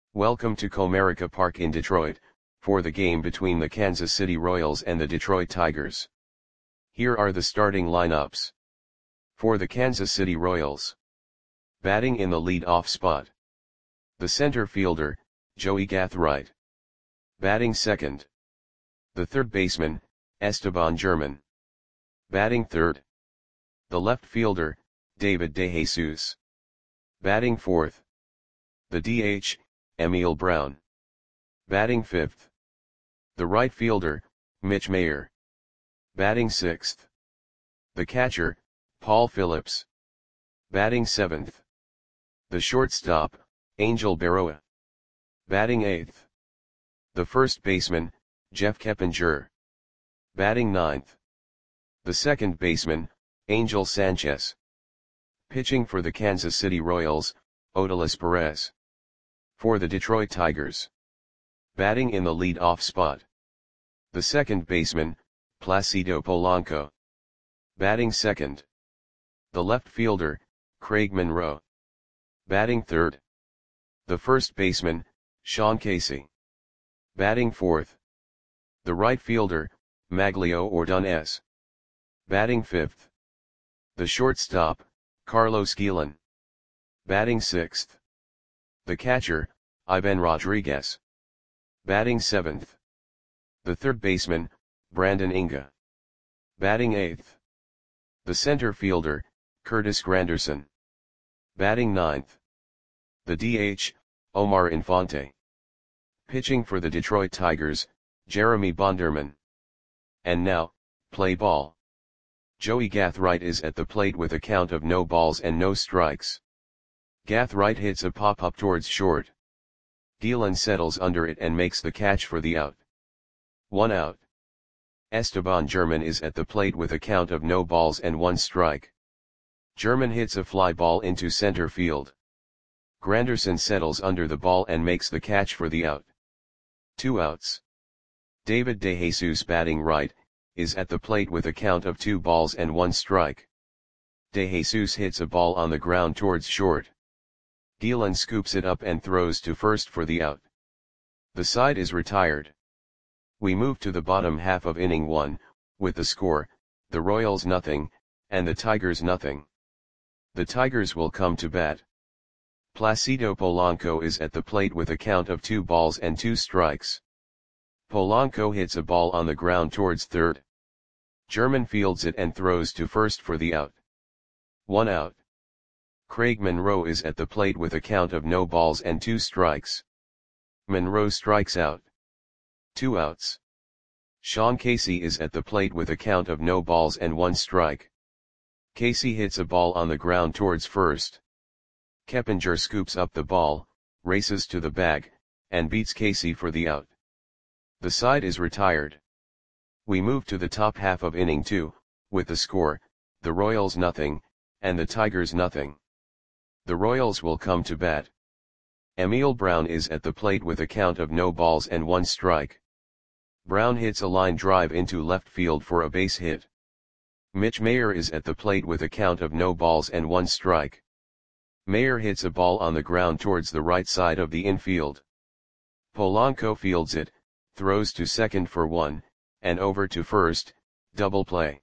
Welcome to Comerica Park in Detroit, for the game between the Kansas City Royals and the Detroit Tigers. Here are the starting lineups. For the Kansas City Royals. Batting in the lead-off spot. The center fielder, Joey Gathright. Batting second. The third baseman, Esteban German. Batting third. The left fielder, David DeJesus. Batting fourth. The DH, Emil Brown. Batting fifth. The right fielder, Mitch Mayer. Batting sixth. The catcher, Paul Phillips. Batting seventh. The shortstop, Angel Berroa. Batting eighth. The first baseman, Jeff Keppinger. Batting ninth. The second baseman, Angel Sanchez. Pitching for the Kansas City Royals, Odalis Perez. For the Detroit Tigers. Batting in the lead-off spot. The second baseman, Placido Polanco. Batting second. The left fielder, Craig Monroe. Batting third. The first baseman, Sean Casey. Batting fourth. The right fielder, Maglio Ordonez. Batting fifth. The shortstop, Carlos Guillen. Batting sixth. The catcher, Ivan Rodriguez. Batting seventh. The third baseman, Brandon Inga. Batting eighth. The center fielder, Curtis Granderson. Batting ninth. The DH, Omar Infante. Pitching for the Detroit Tigers, Jeremy Bonderman. And now, play ball. Joey Gathright is at the plate with a count of no balls and no strikes. Gathright hits a pop-up towards short. Guillen settles under it and makes the catch for the out. 1 out. Esteban German is at the plate with a count of no balls and 1 strike. German hits a fly ball into center field. Granderson settles under the ball and makes the catch for the out. 2 outs. David DeJesus, batting right, is at the plate with a count of 2 balls and 1 strike. DeJesus hits a ball on the ground towards short. Guillen scoops it up and throws to first for the out. The side is retired. We move to the bottom half of inning 1, with the score, the Royals nothing, and the Tigers nothing. The Tigers will come to bat. Placido Polanco is at the plate with a count of 2 balls and 2 strikes. Polanco hits a ball on the ground towards third. German fields it and throws to first for the out. 1 out. Craig Monroe is at the plate with a count of no balls and 2 strikes. Monroe strikes out. 2 outs. Sean Casey is at the plate with a count of no balls and 1 strike. Casey hits a ball on the ground towards first. Keppinger scoops up the ball, races to the bag, and beats Casey for the out. The side is retired. We move to the top half of inning 2, with the score, the Royals nothing, and the Tigers nothing. The Royals will come to bat. Emil Brown is at the plate with a count of no balls and 1 strike. Brown hits a line drive into left field for a base hit. Mitch Mayer is at the plate with a count of no balls and 1 strike. Mayer hits a ball on the ground towards the right side of the infield. Polanco fields it, throws to second for 1, and over to first, double play.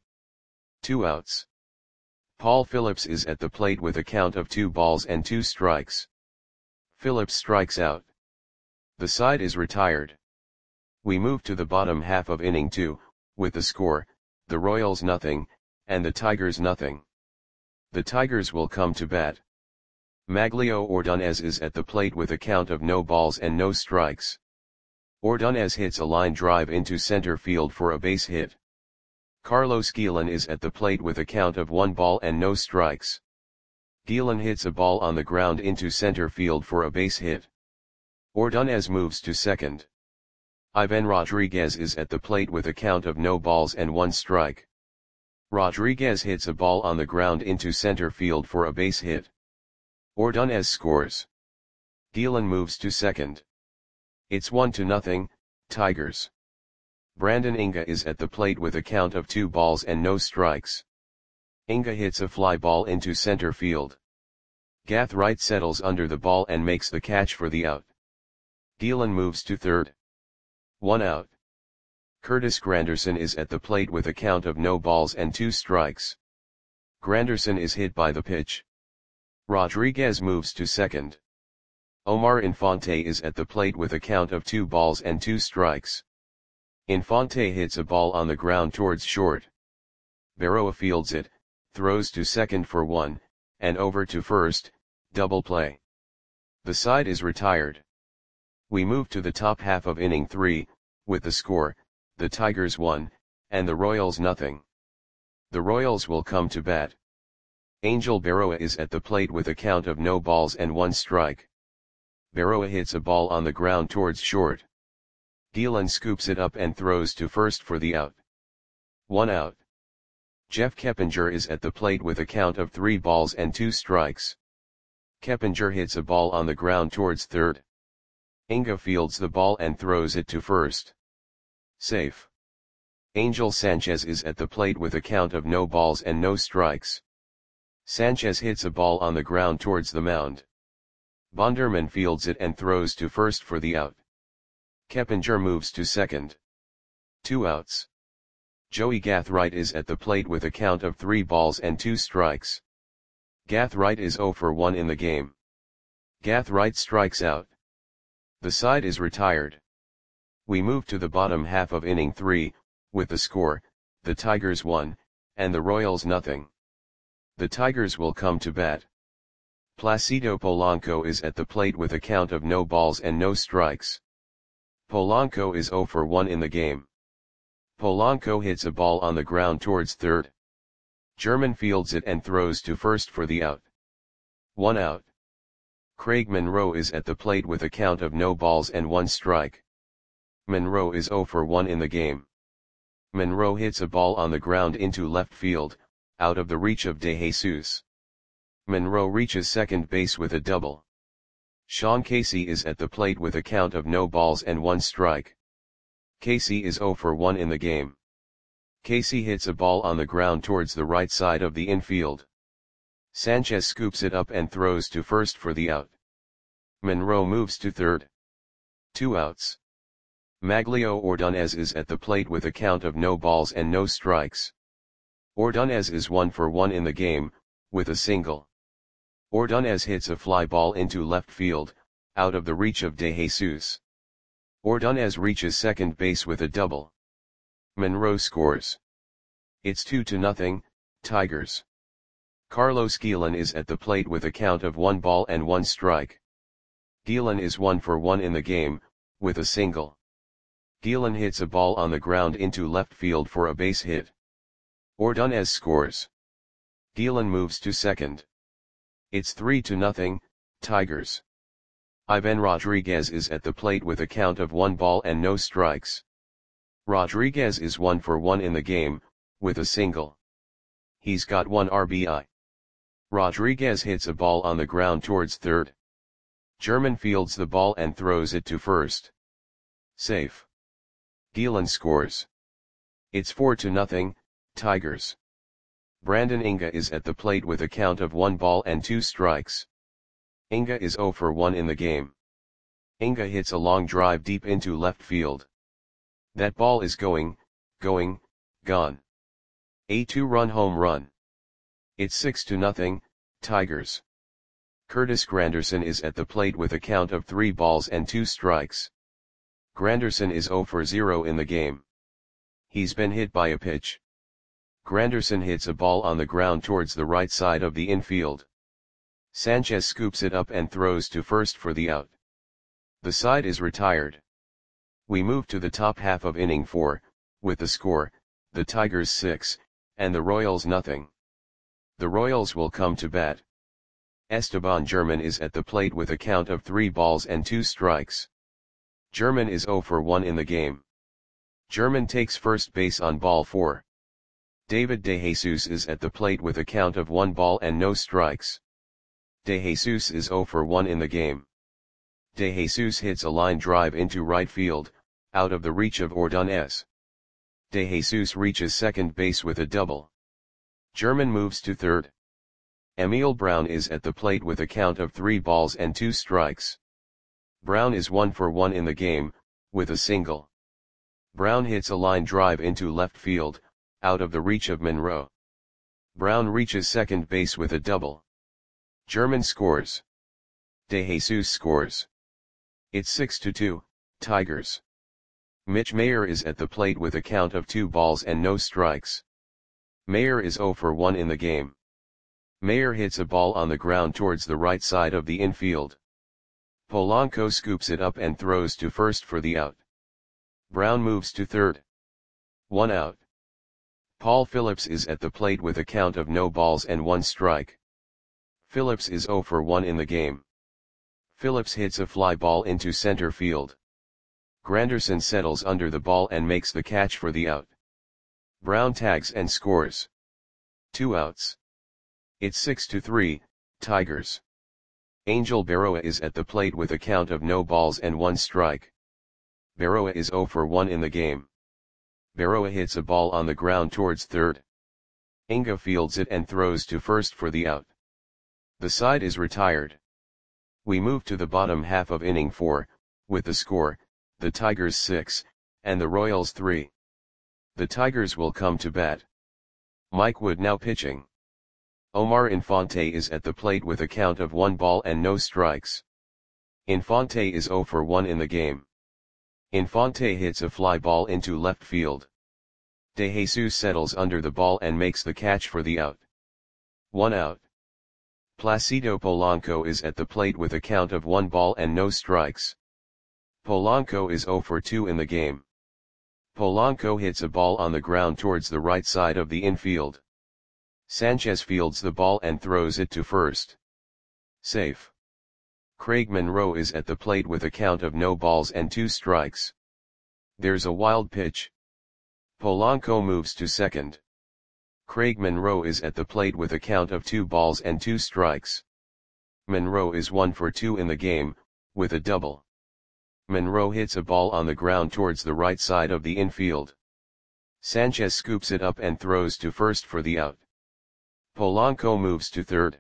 2 outs. Paul Phillips is at the plate with a count of 2 balls and 2 strikes. Phillips strikes out. The side is retired. We move to the bottom half of inning 2, with the score, the Royals nothing, and the Tigers nothing. The Tigers will come to bat. Maglio Ordonez is at the plate with a count of no balls and no strikes. Ordonez hits a line drive into center field for a base hit. Carlos Guillen is at the plate with a count of 1 ball and no strikes. Guillen hits a ball on the ground into center field for a base hit. Ordonez moves to second. Ivan Rodriguez is at the plate with a count of no balls and 1 strike. Rodriguez hits a ball on the ground into center field for a base hit. Ordonez scores. Guillen moves to second. It's 1-0, Tigers. Brandon Inga is at the plate with a count of 2 balls and no strikes. Inga hits a fly ball into center field. Gathright settles under the ball and makes the catch for the out. Gielan moves to third. 1 out. Curtis Granderson is at the plate with a count of no balls and 2 strikes. Granderson is hit by the pitch. Rodriguez moves to second. Omar Infante is at the plate with a count of 2 balls and 2 strikes. Infante hits a ball on the ground towards short. Berroa fields it, throws to second for 1, and over to first, double play. The side is retired. We move to the top half of inning 3, with the score, the Tigers 1, and the Royals nothing. The Royals will come to bat. Angel Berroa is at the plate with a count of no balls and 1 strike. Berroa hits a ball on the ground towards short. Gielan scoops it up and throws to first for the out. 1 out. Jeff Keppinger is at the plate with a count of 3 balls and 2 strikes. Keppinger hits a ball on the ground towards third. Inga fields the ball and throws it to first. Safe. Angel Sanchez is at the plate with a count of no balls and no strikes. Sanchez hits a ball on the ground towards the mound. Bonderman fields it and throws to first for the out. Keppinger moves to second. 2 outs. Joey Gathright is at the plate with a count of 3 balls and 2 strikes. Gathright is 0 for 1 in the game. Gathright strikes out. The side is retired. We move to the bottom half of inning 3, with the score, the Tigers 1, and the Royals nothing. The Tigers will come to bat. Placido Polanco is at the plate with a count of no balls and no strikes. Polanco is 0 for 1 in the game. Polanco hits a ball on the ground towards third. German fields it and throws to first for the out. 1 out. Craig Monroe is at the plate with a count of no balls and 1 strike. Monroe is 0 for 1 in the game. Monroe hits a ball on the ground into left field, out of the reach of De Jesus. Monroe reaches second base with a double. Sean Casey is at the plate with a count of no balls and 1 strike. Casey is 0 for 1 in the game. Casey hits a ball on the ground towards the right side of the infield. Sanchez scoops it up and throws to first for the out. Monroe moves to third. 2 outs. Maglio Ordonez is at the plate with a count of no balls and no strikes. Ordonez is 1 for 1 in the game, with a single. Ordonez hits a fly ball into left field, out of the reach of De Jesus. Ordonez reaches second base with a double. Monroe scores. It's 2-0, Tigers. Carlos Gielan is at the plate with a count of 1 ball and 1 strike. Gielan is 1 for 1 in the game, with a single. Gielan hits a ball on the ground into left field for a base hit. Ordonez scores. Gielan moves to second. It's 3-0, Tigers. Ivan Rodriguez is at the plate with a count of 1 ball and no strikes. Rodriguez is 1 for 1 in the game, with a single. He's got 1 RBI. Rodriguez hits a ball on the ground towards third. German fields the ball and throws it to first. Safe. Gielan scores. It's 4-0, Tigers. Brandon Inga is at the plate with a count of 1 ball and 2 strikes. Inga is 0 for 1 in the game. Inga hits a long drive deep into left field. That ball is gone. A 2-run home run. It's 6-0, Tigers. Curtis Granderson is at the plate with a count of 3 balls and 2 strikes. Granderson is 0 for 0 in the game. He's been hit by a pitch. Granderson hits a ball on the ground towards the right side of the infield. Sanchez scoops it up and throws to first for the out. The side is retired. We move to the top half of inning 4, with the score, the Tigers 6, and the Royals nothing. The Royals will come to bat. Esteban German is at the plate with a count of 3 balls and 2 strikes. German is 0 for 1 in the game. German takes first base on ball 4. David De Jesus is at the plate with a count of 1 ball and no strikes. De Jesus is 0 for 1 in the game. De Jesus hits a line drive into right field, out of the reach of Ordonez. De Jesus reaches second base with a double. German moves to third. Emil Brown is at the plate with a count of 3 balls and 2 strikes. Brown is 1 for 1 in the game, with a single. Brown hits a line drive into left field, out of the reach of Monroe. Brown reaches second base with a double. German scores. DeJesus scores. It's 6-2, Tigers. Mitch Mayer is at the plate with a count of 2 balls and no strikes. Mayer is 0 for 1 in the game. Mayer hits a ball on the ground towards the right side of the infield. Polanco scoops it up and throws to first for the out. Brown moves to third. 1 out. Paul Phillips is at the plate with a count of no balls and 1 strike. Phillips is 0 for 1 in the game. Phillips hits a fly ball into center field. Granderson settles under the ball and makes the catch for the out. Brown tags and scores. 2 outs. It's 6-3, Tigers. Angel Berroa is at the plate with a count of no balls and 1 strike. Berroa is 0 for 1 in the game. Berroa hits a ball on the ground towards third. Inga fields it and throws to first for the out. The side is retired. We move to the bottom half of inning 4, with the score, the Tigers 6, and the Royals 3. The Tigers will come to bat. Mike Wood now pitching. Omar Infante is at the plate with a count of 1 ball and no strikes. Infante is 0 for 1 in the game. Infante hits a fly ball into left field. DeJesus settles under the ball and makes the catch for the out. 1 out. Placido Polanco is at the plate with a count of 1 ball and no strikes. Polanco is 0 for 2 in the game. Polanco hits a ball on the ground towards the right side of the infield. Sanchez fields the ball and throws it to first. Safe. Craig Monroe is at the plate with a count of no balls and 2 strikes. There's a wild pitch. Polanco moves to second. Craig Monroe is at the plate with a count of 2 balls and 2 strikes. Monroe is 1 for 2 in the game, with a double. Monroe hits a ball on the ground towards the right side of the infield. Sanchez scoops it up and throws to first for the out. Polanco moves to third.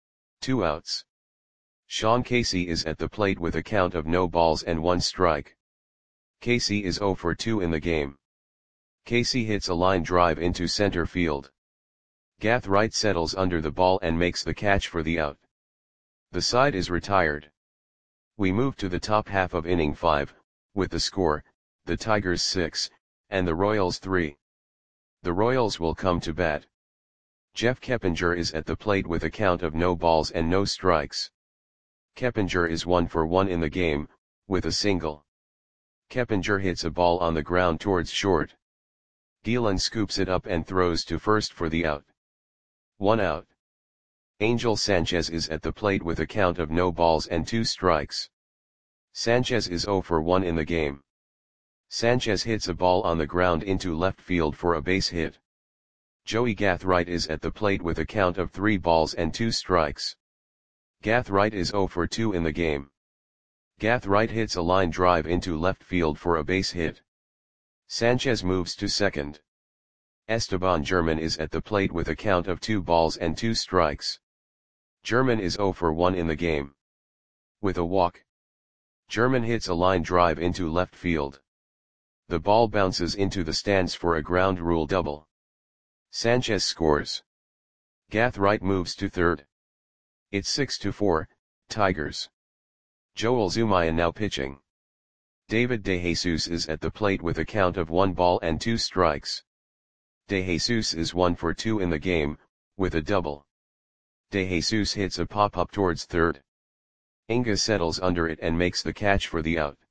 2 outs. Sean Casey is at the plate with a count of no balls and 1 strike. Casey is 0 for 2 in the game. Casey hits a line drive into center field. Gath Wright settles under the ball and makes the catch for the out. The side is retired. We move to the top half of inning 5, with the score, the Tigers 6, and the Royals 3. The Royals will come to bat. Jeff Keppinger is at the plate with a count of no balls and no strikes. Keppinger is 1 for 1 in the game, with a single. Keppinger hits a ball on the ground towards short. Gielan scoops it up and throws to first for the out. 1 out. Angel Sanchez is at the plate with a count of no balls and 2 strikes. Sanchez is 0 for 1 in the game. Sanchez hits a ball on the ground into left field for a base hit. Joey Gath Wright is at the plate with a count of 3 balls and 2 strikes. Gath Wright is 0 for 2 in the game. Gath Wright hits a line drive into left field for a base hit. Sanchez moves to second. Esteban German is at the plate with a count of 2 balls and 2 strikes. German is 0 for 1 in the game. With a walk. German hits a line drive into left field. The ball bounces into the stands for a ground rule double. Sanchez scores. Gath Wright moves to third. It's 6-4, Tigers. Joel Zumayan now pitching. David DeJesus is at the plate with a count of 1 ball and 2 strikes. DeJesus is 1 for 2 in the game, with a double. DeJesus hits a pop-up towards third. Inga settles under it and makes the catch for the out.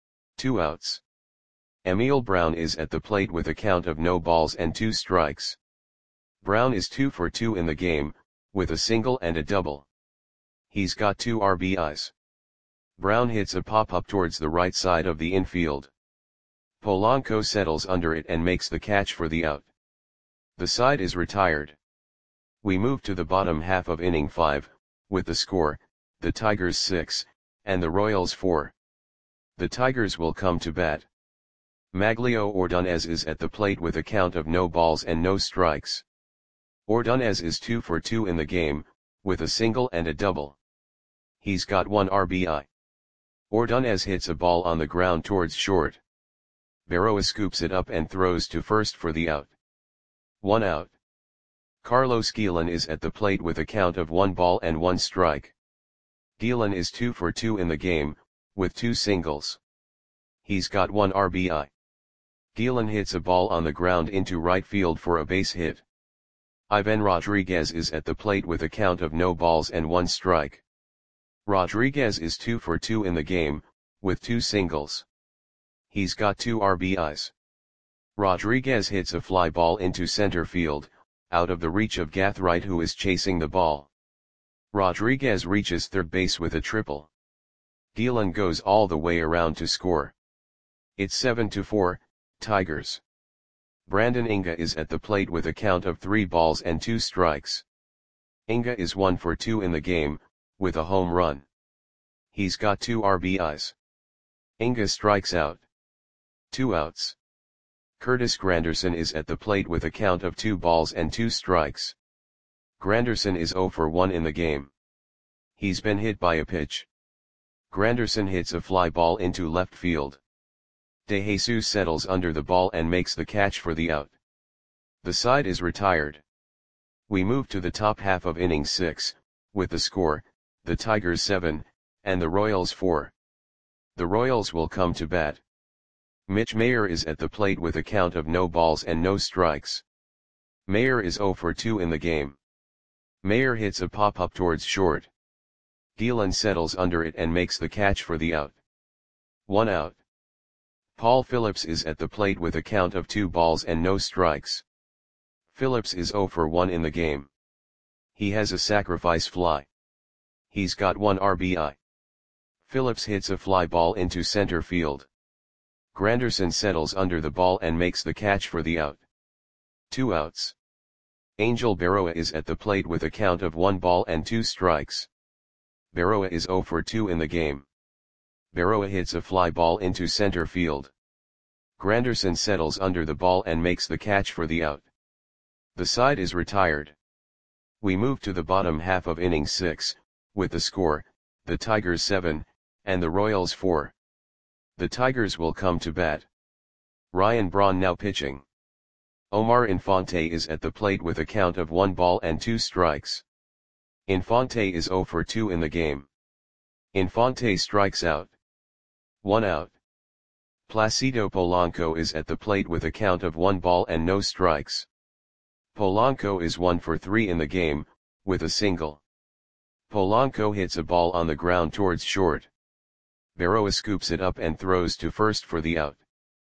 2 outs. Emil Brown is at the plate with a count of no balls and 2 strikes. Brown is 2 for 2 in the game, with a single and a double. He's got 2 RBIs. Brown hits a pop-up towards the right side of the infield. Polanco settles under it and makes the catch for the out. The side is retired. We move to the bottom half of inning 5, with the score, the Tigers 6, and the Royals 4. The Tigers will come to bat. Maglio Ordonez is at the plate with a count of no balls and no strikes. Ordonez is 2 for 2 in the game, with a single and a double. He's got 1 RBI. Ordonez hits a ball on the ground towards short. Berroa scoops it up and throws to first for the out. 1 out. Carlos Guillen is at the plate with a count of 1 ball and 1 strike. Guillen is 2 for 2 in the game, with 2 singles. He's got 1 RBI. Guillen hits a ball on the ground into right field for a base hit. Ivan Rodriguez is at the plate with a count of no balls and 1 strike. Rodriguez is 2 for 2 in the game, with 2 singles. He's got 2 RBIs. Rodriguez hits a fly ball into center field, out of the reach of Gathright, who is chasing the ball. Rodriguez reaches third base with a triple. Guillen goes all the way around to score. It's 7-4, Tigers. Brandon Inga is at the plate with a count of 3 balls and 2 strikes. Inga is 1 for 2 in the game, with a home run. He's got 2 RBIs. Inga strikes out. 2 outs. Curtis Granderson is at the plate with a count of 2 balls and 2 strikes. Granderson is 0 for 1 in the game. He's been hit by a pitch. Granderson hits a fly ball into left field. De Jesus settles under the ball and makes the catch for the out. The side is retired. We move to the top half of inning 6, with the score, the Tigers 7, and the Royals 4. The Royals will come to bat. Mitch Mayer is at the plate with a count of no balls and no strikes. Mayer is 0 for 2 in the game. Mayer hits a pop-up towards short. Guillen settles under it and makes the catch for the out. 1 out. Paul Phillips is at the plate with a count of 2 balls and no strikes. Phillips is 0 for 1 in the game. He has a sacrifice fly. He's got 1 RBI. Phillips hits a fly ball into center field. Granderson settles under the ball and makes the catch for the out. 2 outs. Angel Berroa is at the plate with a count of 1 ball and 2 strikes. Berroa is 0 for 2 in the game. Berroa hits a fly ball into center field. Granderson settles under the ball and makes the catch for the out. The side is retired. We move to the bottom half of inning 6, with the score, the Tigers 7, and the Royals 4. The Tigers will come to bat. Ryan Braun now pitching. Omar Infante is at the plate with a count of 1 ball and 2 strikes. Infante is 0 for 2 in the game. Infante strikes out. 1 out. Placido Polanco is at the plate with a count of 1 ball and no strikes. Polanco is 1 for 3 in the game, with a single. Polanco hits a ball on the ground towards short. Berroa scoops it up and throws to first for the out.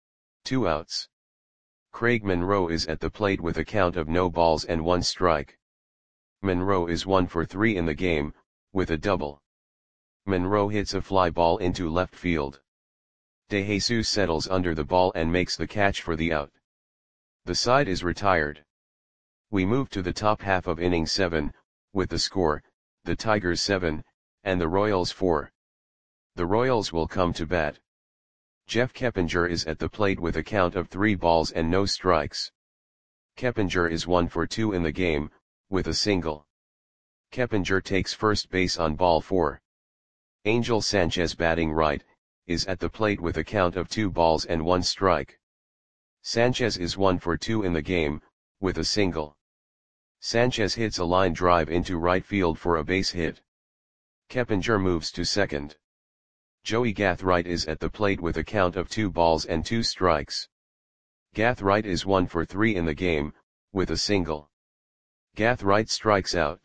2 outs. Craig Monroe is at the plate with a count of no balls and 1 strike. Monroe is 1 for 3 in the game, with a double. Monroe hits a fly ball into left field. De Jesus settles under the ball and makes the catch for the out. The side is retired. We move to the top half of inning 7, with the score, the Tigers 7, and the Royals 4. The Royals will come to bat. Jeff Keppinger is at the plate with a count of 3 balls and no strikes. Keppinger is 1 for 2 in the game, with a single. Keppinger takes first base on ball 4. Angel Sanchez, batting right, is at the plate with a count of 2 balls and 1 strike. Sanchez is 1 for 2 in the game, with a single. Sanchez hits a line drive into right field for a base hit. Keppinger moves to second. Joey Gathright is at the plate with a count of 2 balls and 2 strikes. Gathright is 1 for 3 in the game, with a single. Gathright strikes out.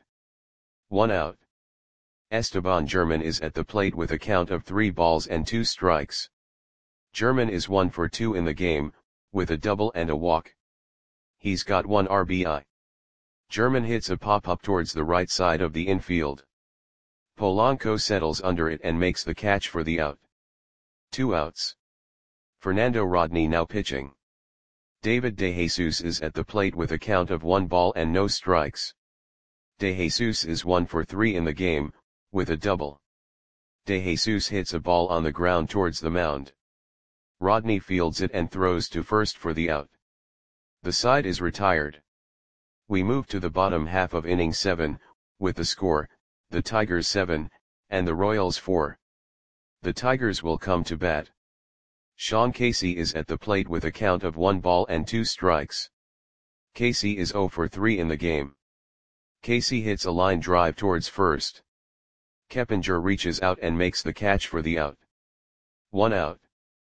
1 out. Esteban German is at the plate with a count of 3 balls and 2 strikes. German is 1 for 2 in the game, with a double and a walk. He's got 1 RBI. German hits a pop-up towards the right side of the infield. Polanco settles under it and makes the catch for the out. 2 outs. Fernando Rodney now pitching. David De Jesus is at the plate with a count of 1 ball and no strikes. De Jesus is 1 for 3 in the game, with a double. De Jesus hits a ball on the ground towards the mound. Rodney fields it and throws to first for the out. The side is retired. We move to the bottom half of inning 7, with the score, the Tigers 7, and the Royals 4. The Tigers will come to bat. Sean Casey is at the plate with a count of 1 ball and 2 strikes. Casey is 0 for 3 in the game. Casey hits a line drive towards first. Keppinger reaches out and makes the catch for the out. 1 out.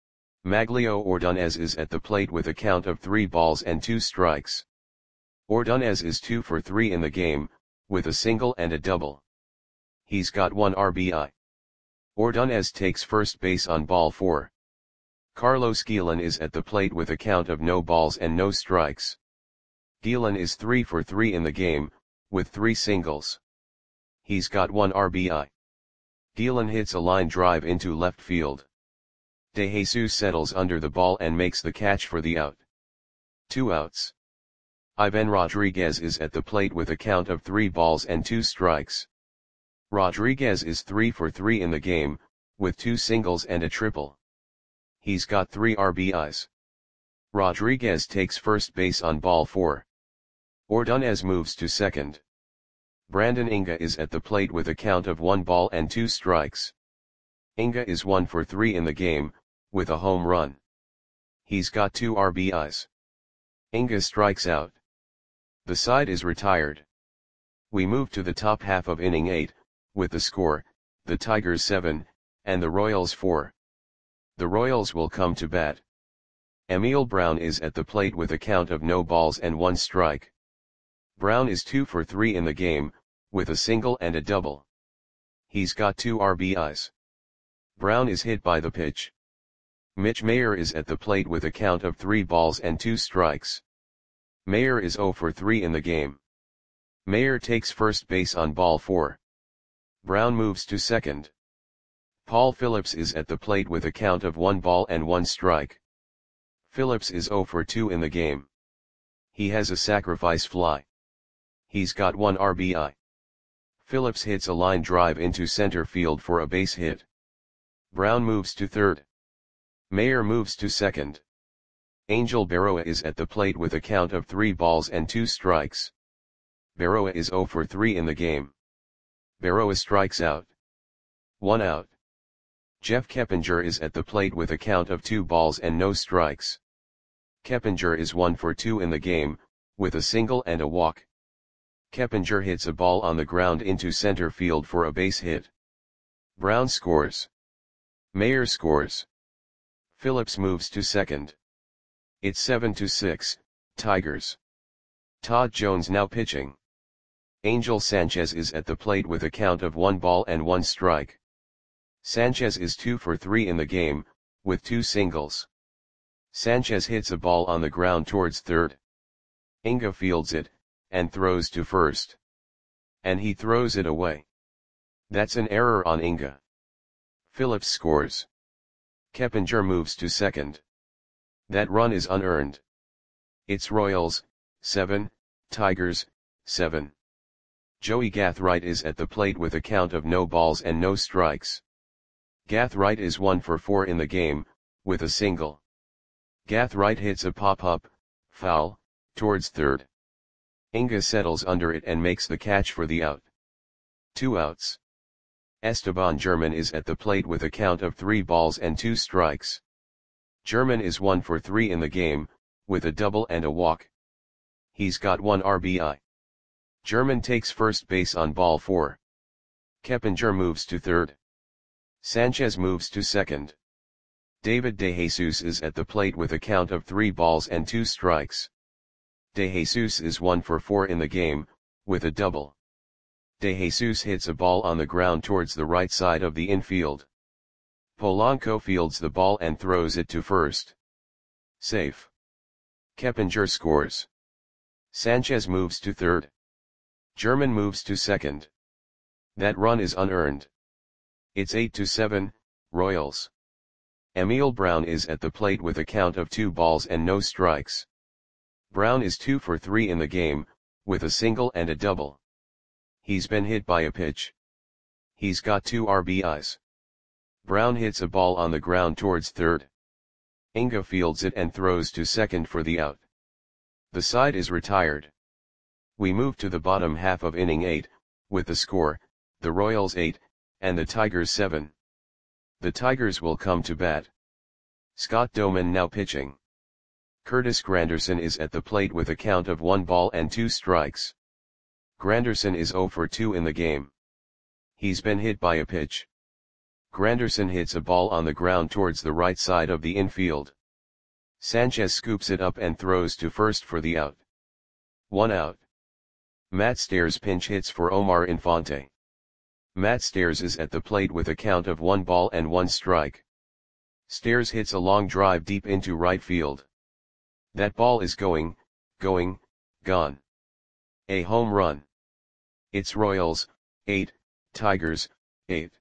Maglio Ordonez is at the plate with a count of 3 balls and 2 strikes. Ordonez is 2 for 3 in the game, with a single and a double. He's got 1 RBI. Ordonez takes first base on ball 4. Carlos Guillen is at the plate with a count of no balls and no strikes. Guillen is 3 for 3 in the game, with 3 singles. He's got 1 RBI. Guillen hits a line drive into left field. De Jesus settles under the ball and makes the catch for the out. 2 outs. Ivan Rodriguez is at the plate with a count of 3 balls and 2 strikes. Rodriguez is 3 for 3 in the game, with 2 singles and a triple. He's got 3 RBIs. Rodriguez takes first base on ball 4. Ordonez moves to second. Brandon Inga is at the plate with a count of 1 ball and 2 strikes. Inga is 1 for 3 in the game, with a home run. He's got 2 RBIs. Inga strikes out. The side is retired. We move to the top half of inning 8, with the score, the Tigers 7, and the Royals 4. The Royals will come to bat. Emil Brown is at the plate with a count of no balls and 1 strike. Brown is 2 for 3 in the game, with a single and a double. He's got 2 RBIs. Brown is hit by the pitch. Mitch Mayer is at the plate with a count of 3 balls and 2 strikes. Mayer is 0 for 3 in the game. Mayer takes first base on ball 4. Brown moves to second. Paul Phillips is at the plate with a count of 1 ball and 1 strike. Phillips is 0 for 2 in the game. He has a sacrifice fly. He's got 1 RBI. Phillips hits a line drive into center field for a base hit. Brown moves to third. Mayer moves to second. Angel Berroa is at the plate with a count of 3 balls and 2 strikes. Berroa is 0 for 3 in the game. Berroa strikes out. 1 out. Jeff Keppinger is at the plate with a count of 2 balls and no strikes. Keppinger is 1 for 2 in the game, with a single and a walk. Keppinger hits a ball on the ground into center field for a base hit. Brown scores. Mayer scores. Phillips moves to second. It's 7-6, Tigers. Todd Jones now pitching. Angel Sanchez is at the plate with a count of 1 ball and 1 strike. Sanchez is 2 for 3 in the game, with 2 singles. Sanchez hits a ball on the ground towards third. Inga fields it, and throws to first. And he throws it away. That's an error on Inga. Phillips scores. Keppinger moves to second. That run is unearned. It's Royals, 7, Tigers, 7. Joey Gathright is at the plate with a count of no balls and no strikes. Gathright is 1 for 4 in the game, with a single. Gathright hits a pop-up, foul, towards third. Inga settles under it and makes the catch for the out. 2 outs. Esteban German is at the plate with a count of 3 balls and 2 strikes. German is 1 for 3 in the game, with a double and a walk. He's got 1 RBI. German takes first base on ball 4. Keppinger moves to third. Sanchez moves to second. David De Jesus is at the plate with a count of 3 balls and 2 strikes. De Jesus is 1 for 4 in the game, with a double. De Jesus hits a ball on the ground towards the right side of the infield. Polanco fields the ball and throws it to first. Safe. Keppinger scores. Sanchez moves to third. German moves to second. That run is unearned. It's 8-7, Royals. Emil Brown is at the plate with a count of 2 balls and no strikes. Brown is 2 for 3 in the game, with a single and a double. He's been hit by a pitch. He's got 2 RBIs. Brown hits a ball on the ground towards third. Inga fields it and throws to second for the out. The side is retired. We move to the bottom half of inning 8, with the score, the Royals 8, and the Tigers 7. The Tigers will come to bat. Scott Doman now pitching. Curtis Granderson is at the plate with a count of 1 ball and 2 strikes. Granderson is 0 for 2 in the game. He's been hit by a pitch. Granderson hits a ball on the ground towards the right side of the infield. Sanchez scoops it up and throws to first for the out. 1 out. Matt Stairs pinch hits for Omar Infante. Matt Stairs is at the plate with a count of 1 ball and 1 strike. Stairs hits a long drive deep into right field. That ball is going, gone. A home run. It's Royals, 8, Tigers, 8.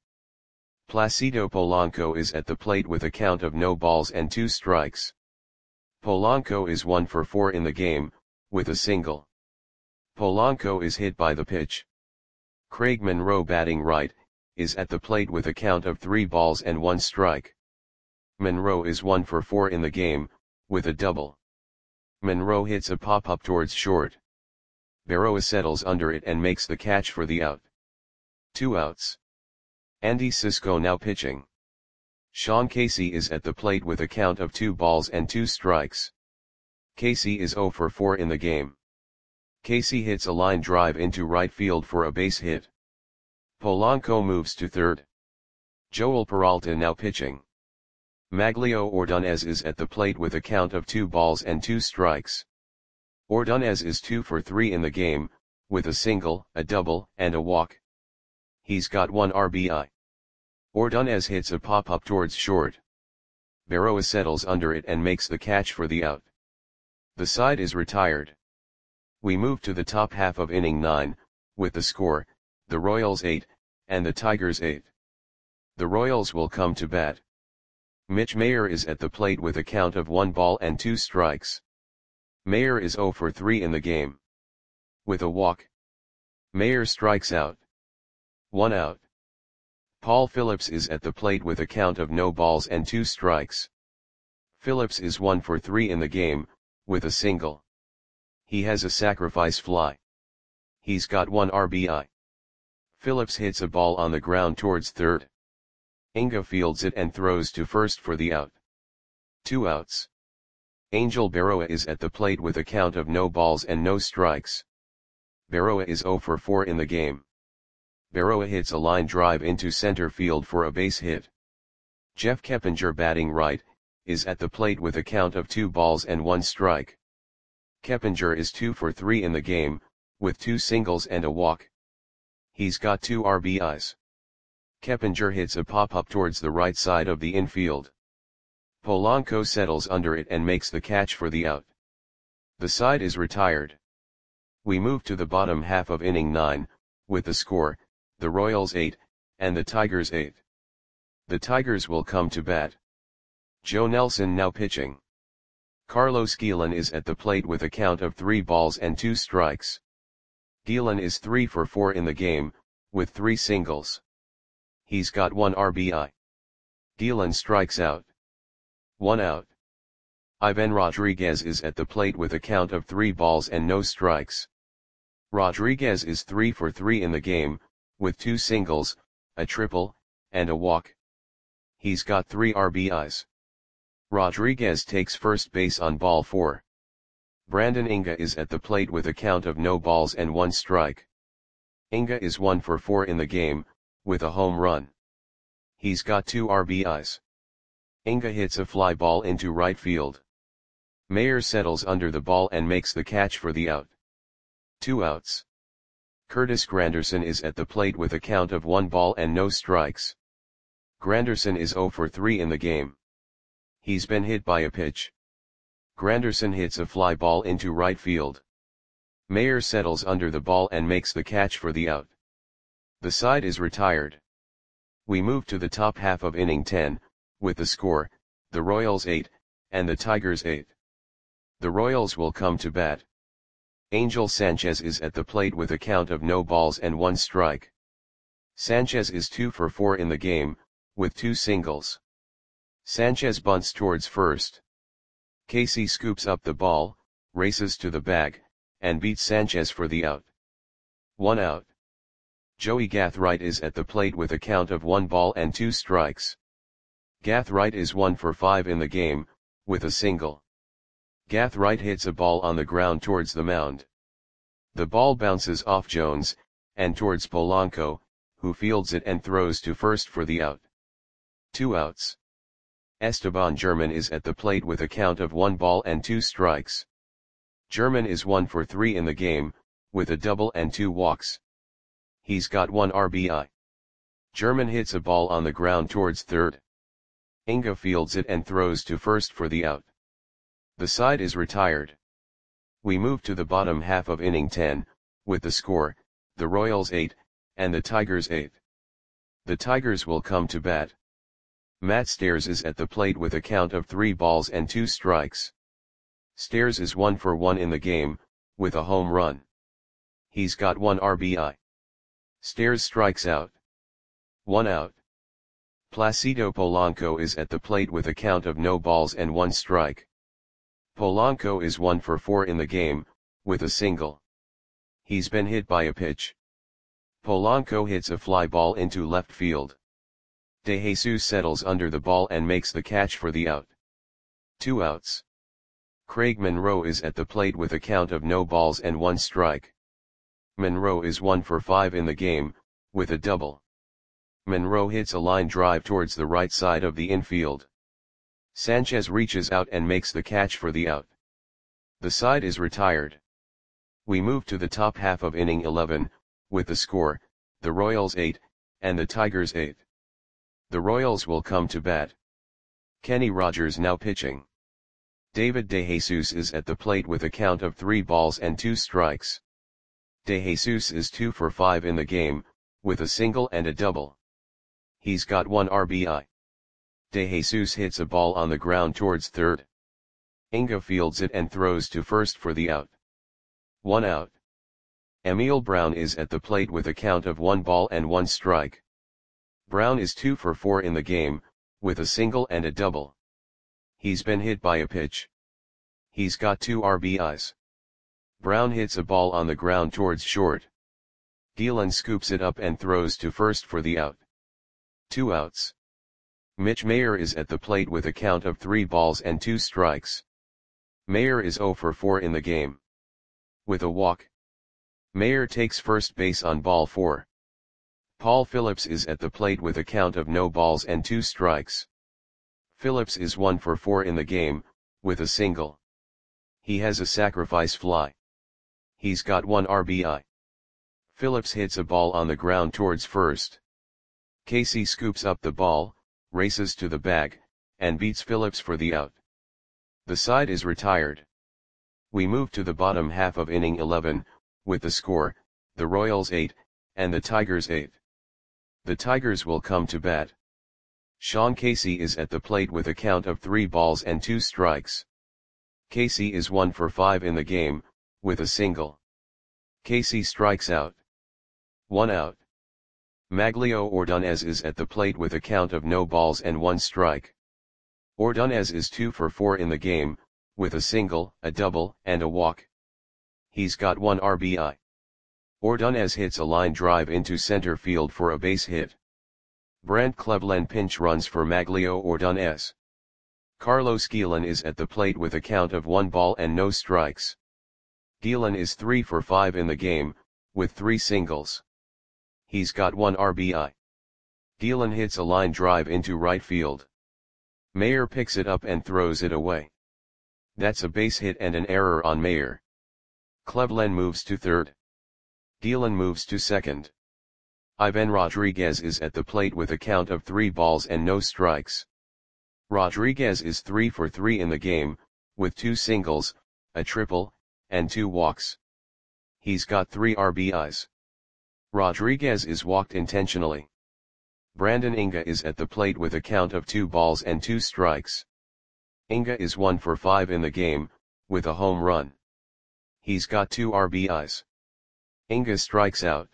Placido Polanco is at the plate with a count of no balls and 2 strikes. Polanco is 1 for 4 in the game, with a single. Polanco is hit by the pitch. Craig Monroe batting right, is at the plate with a count of 3 balls and 1 strike. Monroe is 1 for 4 in the game, with a double. Monroe hits a pop-up towards short. Berroa settles under it and makes the catch for the out. 2 outs. Andy Cisco now pitching. Sean Casey is at the plate with a count of 2 balls and 2 strikes. Casey is 0 for 4 in the game. Casey hits a line drive into right field for a base hit. Polanco moves to third. Joel Peralta now pitching. Maglio Ordonez is at the plate with a count of 2 balls and 2 strikes. Ordonez is 2 for 3 in the game, with a single, a double, and a walk. He's got 1 RBI. Ordonez hits a pop-up towards short. Berroa settles under it and makes the catch for the out. The side is retired. We move to the top half of inning 9, with the score, the Royals 8, and the Tigers 8. The Royals will come to bat. Mitch Mayer is at the plate with a count of 1 ball and 2 strikes. Mayer is 0 for 3 in the game. With a walk. Mayer strikes out. 1 out. Paul Phillips is at the plate with a count of no balls and 2 strikes. Phillips is 1 for 3 in the game, with a single. He has a sacrifice fly. He's got 1 RBI. Phillips hits a ball on the ground towards third. Inga fields it and throws to first for the out. 2 outs. Angel Berroa is at the plate with a count of no balls and no strikes. Berroa is 0 for 4 in the game. Berroa hits a line drive into center field for a base hit. Jeff Keppinger batting right, is at the plate with a count of 2 balls and 1 strike. Keppinger is 2 for 3 in the game, with 2 singles and a walk. He's got 2 RBIs. Keppinger hits a pop-up towards the right side of the infield. Polanco settles under it and makes the catch for the out. The side is retired. We move to the bottom half of inning 9, with the score, the Royals 8, and the Tigers 8. The Tigers will come to bat. Joe Nelson now pitching. Carlos Guillen is at the plate with a count of 3 balls and 2 strikes. Guillen is 3 for 4 in the game, with 3 singles. He's got 1 RBI. Guillen strikes out. 1 out. Ivan Rodriguez is at the plate with a count of 3 balls and no strikes. Rodriguez is 3 for 3 in the game, with 2 singles, a triple, and a walk. He's got 3 RBIs. Rodriguez takes first base on ball 4. Brandon Inga is at the plate with a count of no balls and 1 strike. Inga is 1 for 4 in the game, with a home run. He's got 2 RBIs. Inga hits a fly ball into right field. Mayer settles under the ball and makes the catch for the out. 2 outs. Curtis Granderson is at the plate with a count of 1 ball and no strikes. Granderson is 0 for 3 in the game. He's been hit by a pitch. Granderson hits a fly ball into right field. Mayer settles under the ball and makes the catch for the out. The side is retired. We move to the top half of inning 10, with the score, the Royals 8, and the Tigers 8. The Royals will come to bat. Angel Sanchez is at the plate with a count of no balls and 1 strike. Sanchez is 2 for 4 in the game, with 2 singles. Sanchez bunts towards first. Casey scoops up the ball, races to the bag, and beats Sanchez for the out. 1 out. Joey Gathright is at the plate with a count of 1 ball and 2 strikes. Gath Wright is 1 for 5 in the game, with a single. Gath Wright hits a ball on the ground towards the mound. The ball bounces off Jones, and towards Polanco, who fields it and throws to first for the out. 2 outs. Esteban German is at the plate with a count of 1 ball and 2 strikes. German is 1 for 3 in the game, with a double and 2 walks. He's got 1 RBI. German hits a ball on the ground towards third. Inga fields it and throws to first for the out. The side is retired. We move to the bottom half of inning 10, with the score, the Royals 8, and the Tigers 8. The Tigers will come to bat. Matt Stairs is at the plate with a count of 3 balls and 2 strikes. Stairs is 1 for 1 in the game, with a home run. He's got 1 RBI. Stairs strikes out. 1 out. Placido Polanco is at the plate with a count of no balls and 1 strike. Polanco is 1 for 4 in the game, with a single. He's been hit by a pitch. Polanco hits a fly ball into left field. De Jesus settles under the ball and makes the catch for the out. 2 outs. Craig Monroe is at the plate with a count of no balls and 1 strike. Monroe is 1 for 5 in the game, with a double. Monroe hits a line drive towards the right side of the infield. Sanchez reaches out and makes the catch for the out. The side is retired. We move to the top half of inning 11, with the score, the Royals 8, and the Tigers 8. The Royals will come to bat. Kenny Rogers now pitching. David De Jesus is at the plate with a count of 3 balls and 2 strikes. De Jesus is 2 for 5 in the game, with a single and a double. He's got 1 RBI. De Jesus hits a ball on the ground towards third. Inga fields it and throws to first for the out. 1 out. Emil Brown is at the plate with a count of 1 ball and 1 strike. Brown is 2 for 4 in the game, with a single and a double. He's been hit by a pitch. He's got 2 RBIs. Brown hits a ball on the ground towards short. Gielan scoops it up and throws to first for the out. 2 outs. Mitch Mayer is at the plate with a count of 3 balls and 2 strikes. Mayer is 0 for 4 in the game. With a walk. Mayer takes first base on ball 4. Paul Phillips is at the plate with a count of no balls and 2 strikes. Phillips is 1 for 4 in the game, with a single. He has a sacrifice fly. He's got 1 RBI. Phillips hits a ball on the ground towards first. Casey scoops up the ball, races to the bag, and beats Phillips for the out. The side is retired. We move to the bottom half of inning 11, with the score, the Royals 8, and the Tigers 8. The Tigers will come to bat. Sean Casey is at the plate with a count of 3 balls and 2 strikes. Casey is 1 for 5 in the game, with a single. Casey strikes out. 1 out. Maglio Ordonez is at the plate with a count of no balls and 1 strike. Ordonez is 2 for 4 in the game, with a single, a double, and a walk. He's got 1 RBI. Ordonez hits a line drive into center field for a base hit. Brant Cleveland pinch runs for Maglio Ordonez. Carlos Gielan is at the plate with a count of 1 ball and no strikes. Gielan is 3 for 5 in the game, with 3 singles. He's got 1 RBI. Gielan hits a line drive into right field. Mayer picks it up and throws it away. That's a base hit and an error on Mayer. Cleveland moves to third. Gielan moves to second. Ivan Rodriguez is at the plate with a count of 3 balls and no strikes. Rodriguez is 3 for 3 in the game, with 2 singles, a triple, and 2 walks. He's got 3 RBIs. Rodriguez is walked intentionally. Brandon Inga is at the plate with a count of 2 balls and 2 strikes. Inga is 1 for 5 in the game, with a home run. He's got 2 RBIs. Inga strikes out.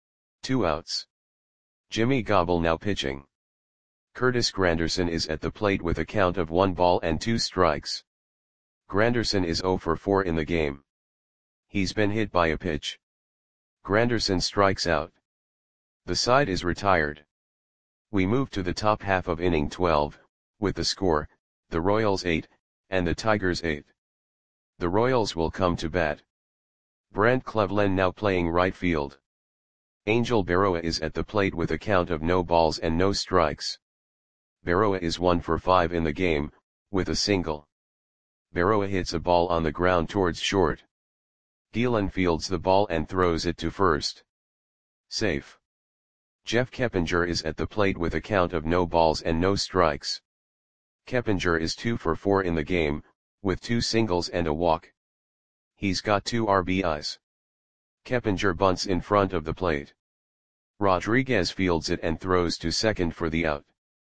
2 outs. Jimmy Gobble now pitching. Curtis Granderson is at the plate with a count of 1 ball and 2 strikes. Granderson is 0 for 4 in the game. He's been hit by a pitch. Granderson strikes out. The side is retired. We move to the top half of inning 12, with the score, the Royals 8, and the Tigers 8. The Royals will come to bat. Brent Cleveland now playing right field. Angel Berroa is at the plate with a count of no balls and no strikes. Berroa is 1 for 5 in the game, with a single. Berroa hits a ball on the ground towards short. Gielan fields the ball and throws it to first. Safe. Jeff Keppinger is at the plate with a count of no balls and no strikes. Keppinger is 2 for 4 in the game, with 2 singles and a walk. He's got 2 RBIs. Keppinger bunts in front of the plate. Rodriguez fields it and throws to second for the out.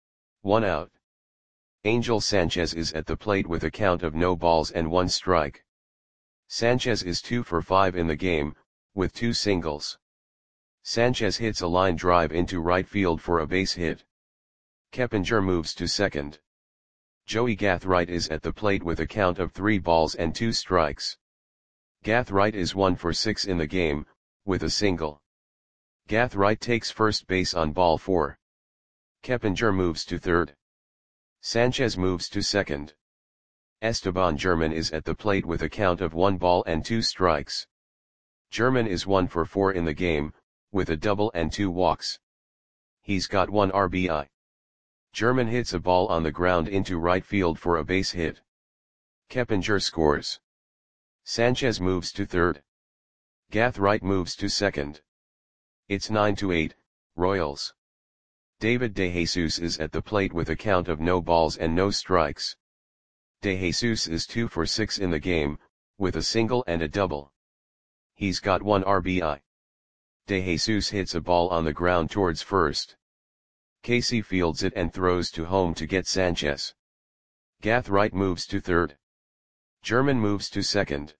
1 out. Angel Sanchez is at the plate with a count of no balls and 1 strike. Sanchez is 2 for 5 in the game, with 2 singles. Sanchez hits a line drive into right field for a base hit. Keppinger moves to second. Joey Gathright is at the plate with a count of 3 balls and 2 strikes. Gathright is 1 for 6 in the game, with a single. Gathright takes first base on ball 4. Keppinger moves to third. Sanchez moves to second. Esteban German is at the plate with a count of 1 ball and 2 strikes. German is 1 for 4 in the game, with a double and 2 walks. He's got 1 RBI. German hits a ball on the ground into right field for a base hit. Keppinger scores. Sanchez moves to third. Gathright moves to second. It's 9-8, Royals. David DeJesus is at the plate with a count of no balls and no strikes. DeJesus is 2 for 6 in the game, with a single and a double. He's got 1 RBI. DeJesus hits a ball on the ground towards first. Casey fields it and throws to home to get Sanchez. Gathright moves to third. German moves to second.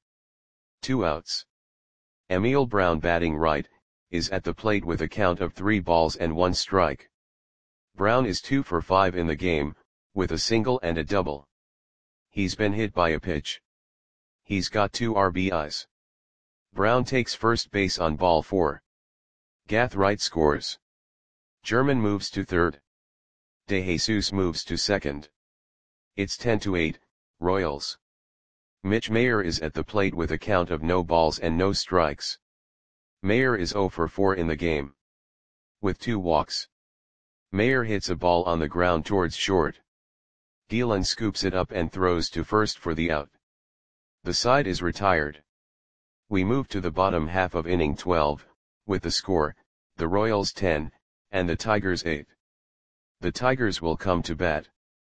2 outs. Emil Brown batting right, is at the plate with a count of 3 balls and 1 strike. Brown is 2 for 5 in the game, with a single and a double. He's been hit by a pitch. He's got 2 RBIs. Brown takes first base on ball 4. Gathright scores. German moves to third. DeJesus moves to second. It's 10-8, Royals. Mitch Mayer is at the plate with a count of no balls and no strikes. Mayer is 0 for 4 in the game. With 2 walks. Mayer hits a ball on the ground towards short. Gielan scoops it up and throws to first for the out. The side is retired. We move to the bottom half of inning 12, with the score, the Royals 10, and the Tigers 8. The Tigers will come to bat.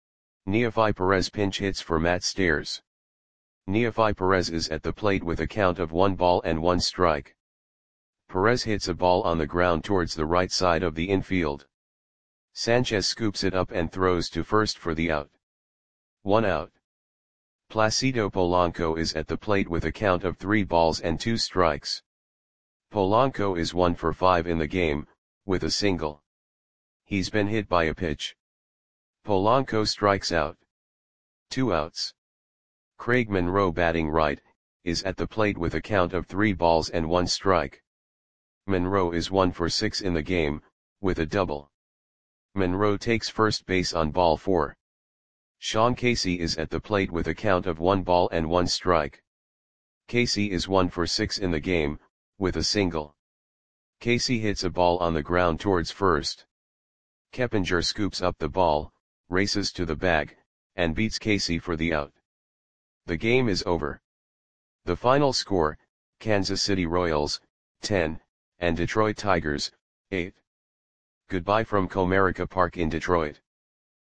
Neofi Perez pinch hits for Matt Stairs. Neofi Perez is at the plate with a count of 1 ball and 1 strike. Perez hits a ball on the ground towards the right side of the infield. Sanchez scoops it up and throws to first for the out. 1 out. Placido Polanco is at the plate with a count of 3 balls and 2 strikes. Polanco is 1 for 5 in the game, with a single. He's been hit by a pitch. Polanco strikes out. 2 outs. Craig Monroe batting right, is at the plate with a count of 3 balls and 1 strike. Monroe is 1 for 6 in the game, with a double. Monroe takes first base on ball 4. Sean Casey is at the plate with a count of 1 ball and 1 strike. Casey is 1 for 6 in the game, with a single. Casey hits a ball on the ground towards first. Keppinger scoops up the ball, races to the bag, and beats Casey for the out. The game is over. The final score, Kansas City Royals, 10, and Detroit Tigers, 8. Goodbye from Comerica Park in Detroit.